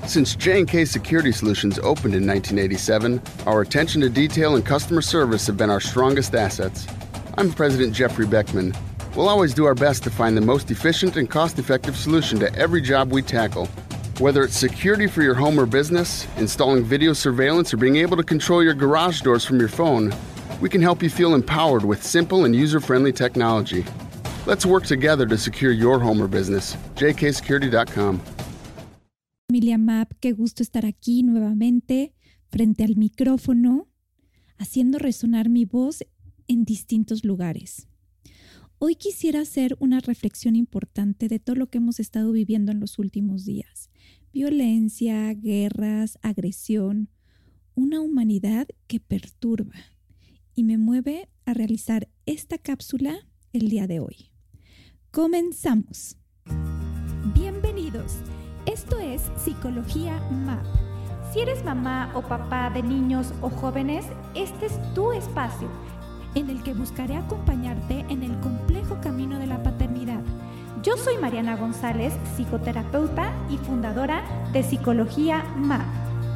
Since J&K Security Solutions opened in 1987, our attention to detail and customer service have been our strongest assets. I'm President Jeffrey Beckman. We'll always do our best to find the most efficient and cost-effective solution to every job we tackle. Whether it's security for your home or business, installing video surveillance, or being able to control your garage doors from your phone, we can help you feel empowered with simple and user-friendly technology. Let's work together to secure your home or business. jksecurity.com. Familia MAP, qué gusto estar aquí nuevamente frente al micrófono, haciendo resonar mi voz en distintos lugares. Hoy quisiera hacer una reflexión importante de todo lo que hemos estado viviendo en los últimos días. Violencia, guerras, agresión, una humanidad que perturba y me mueve a realizar esta cápsula el día de hoy. ¡Comenzamos! Bienvenidos. Esto es Psicología MAP. Si eres mamá o papá de niños o jóvenes, este es tu espacio en el que buscaré acompañarte en el complejo camino de la paternidad. Yo soy Mariana González, psicoterapeuta y fundadora de Psicología MAP.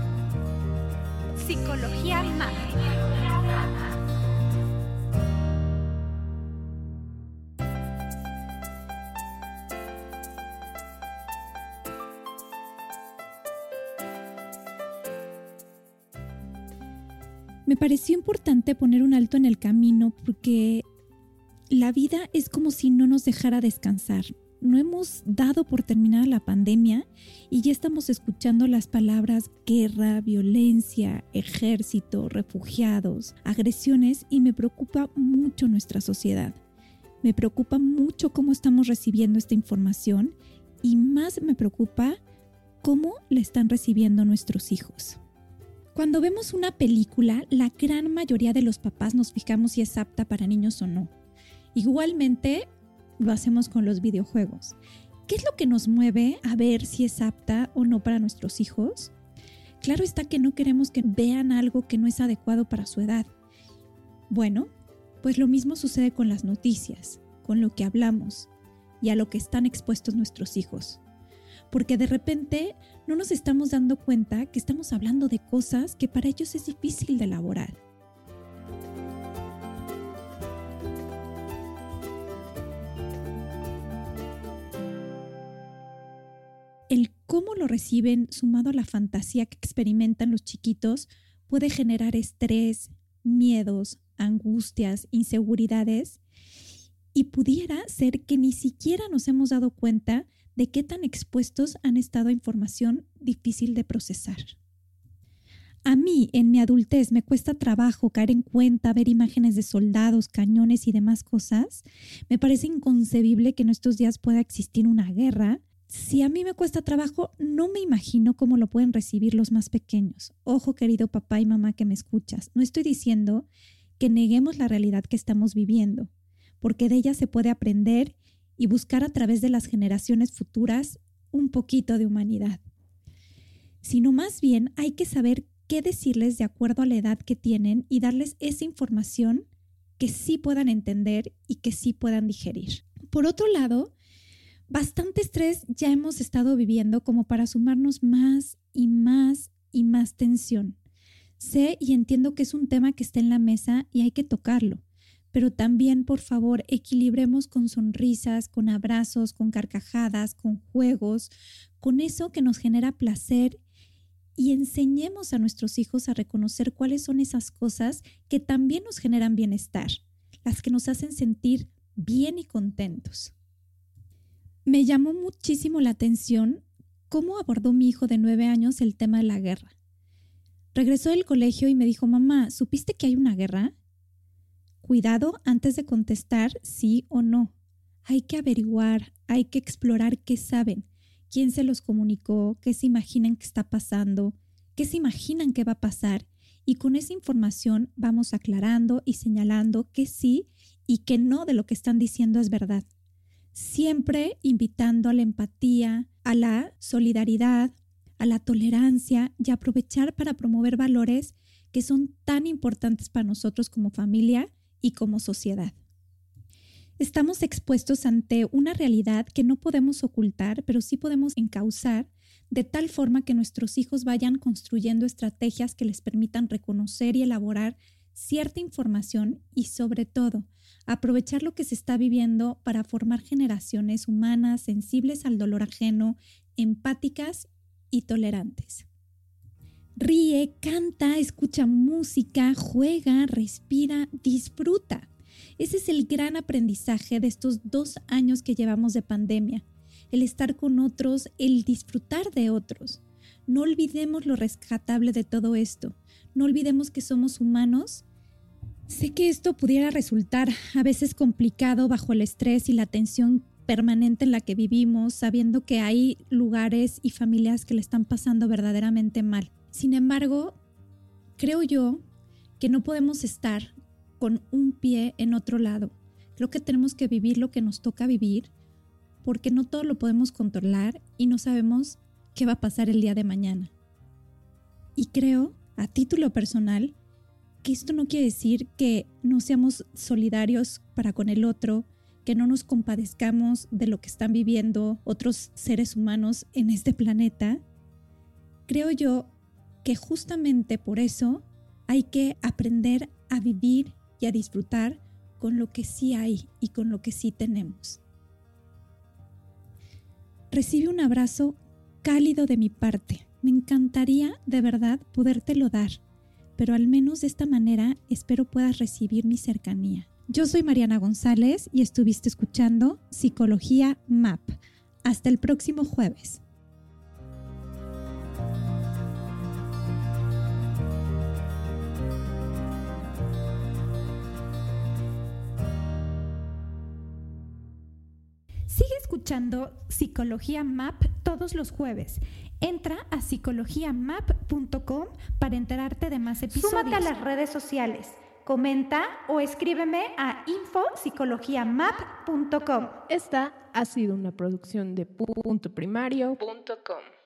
Psicología MAP. Me pareció importante poner un alto en el camino porque la vida es como si no nos dejara descansar. No hemos dado por terminada la pandemia y ya estamos escuchando las palabras guerra, violencia, ejército, refugiados, agresiones y me preocupa mucho nuestra sociedad. Me preocupa mucho cómo estamos recibiendo esta información y más me preocupa cómo la están recibiendo nuestros hijos. Cuando vemos una película, la gran mayoría de los papás nos fijamos si es apta para niños o no. Igualmente lo hacemos con los videojuegos. ¿Qué es lo que nos mueve a ver si es apta o no para nuestros hijos? Claro está que no queremos que vean algo que no es adecuado para su edad. Bueno, pues lo mismo sucede con las noticias, con lo que hablamos y a lo que están expuestos nuestros hijos. Porque de repente no nos estamos dando cuenta que estamos hablando de cosas que para ellos es difícil de elaborar. El cómo lo reciben, sumado a la fantasía que experimentan los chiquitos, puede generar estrés, miedos, angustias, inseguridades y pudiera ser que ni siquiera nos hemos dado cuenta de qué tan expuestos han estado a información difícil de procesar. A mí, en mi adultez, me cuesta trabajo caer en cuenta, ver imágenes de soldados, cañones y demás cosas. Me parece inconcebible que en estos días pueda existir una guerra. Si a mí me cuesta trabajo, no me imagino cómo lo pueden recibir los más pequeños. Ojo, querido papá y mamá que me escuchas, no estoy diciendo que neguemos la realidad que estamos viviendo, porque de ella se puede aprender y buscar a través de las generaciones futuras un poquito de humanidad. Sino más bien hay que saber qué decirles de acuerdo a la edad que tienen y darles esa información que sí puedan entender y que sí puedan digerir. Por otro lado, bastante estrés ya hemos estado viviendo como para sumarnos más y más y más tensión. Sé y entiendo que es un tema que está en la mesa y hay que tocarlo. Pero también, por favor, equilibremos con sonrisas, con abrazos, con carcajadas, con juegos, con eso que nos genera placer y enseñemos a nuestros hijos a reconocer cuáles son esas cosas que también nos generan bienestar, las que nos hacen sentir bien y contentos. Me llamó muchísimo la atención cómo abordó mi hijo de 9 años el tema de la guerra. Regresó del colegio y me dijo, mamá, ¿supiste que hay una guerra? Cuidado antes de contestar sí o no. Hay que averiguar, hay que explorar qué saben, quién se los comunicó, qué se imaginan que está pasando, qué se imaginan que va a pasar y con esa información vamos aclarando y señalando que sí y que no de lo que están diciendo es verdad. Siempre invitando a la empatía, a la solidaridad, a la tolerancia y aprovechar para promover valores que son tan importantes para nosotros como familia y como sociedad. Estamos expuestos ante una realidad que no podemos ocultar, pero sí podemos encauzar de tal forma que nuestros hijos vayan construyendo estrategias que les permitan reconocer y elaborar cierta información y, sobre todo, aprovechar lo que se está viviendo para formar generaciones humanas sensibles al dolor ajeno, empáticas y tolerantes. Ríe, canta, escucha música, juega, respira, disfruta. Ese es el gran aprendizaje de estos 2 años que llevamos de pandemia. El estar con otros, el disfrutar de otros. No olvidemos lo rescatable de todo esto. No olvidemos que somos humanos. Sé que esto pudiera resultar a veces complicado bajo el estrés y la tensión permanente en la que vivimos, sabiendo que hay lugares y familias que le están pasando verdaderamente mal. Sin embargo, creo yo que no podemos estar con un pie en otro lado. Creo que tenemos que vivir lo que nos toca vivir, porque no todo lo podemos controlar y no sabemos qué va a pasar el día de mañana. Y creo, a título personal, que esto no quiere decir que no seamos solidarios para con el otro, que no nos compadezcamos de lo que están viviendo otros seres humanos en este planeta. Creo yo que justamente por eso hay que aprender a vivir y a disfrutar con lo que sí hay y con lo que sí tenemos. Recibe un abrazo cálido de mi parte. Me encantaría de verdad podértelo dar, pero al menos de esta manera espero puedas recibir mi cercanía. Yo soy Mariana González y estuviste escuchando Psicología MAP. Hasta el próximo jueves. Sigue escuchando Psicología MAP todos los jueves. Entra a psicologiamap.com para enterarte de más episodios. Súmate a las redes sociales, comenta o escríbeme a info@psicologiamap.com. Esta ha sido una producción de puntoprimario.com.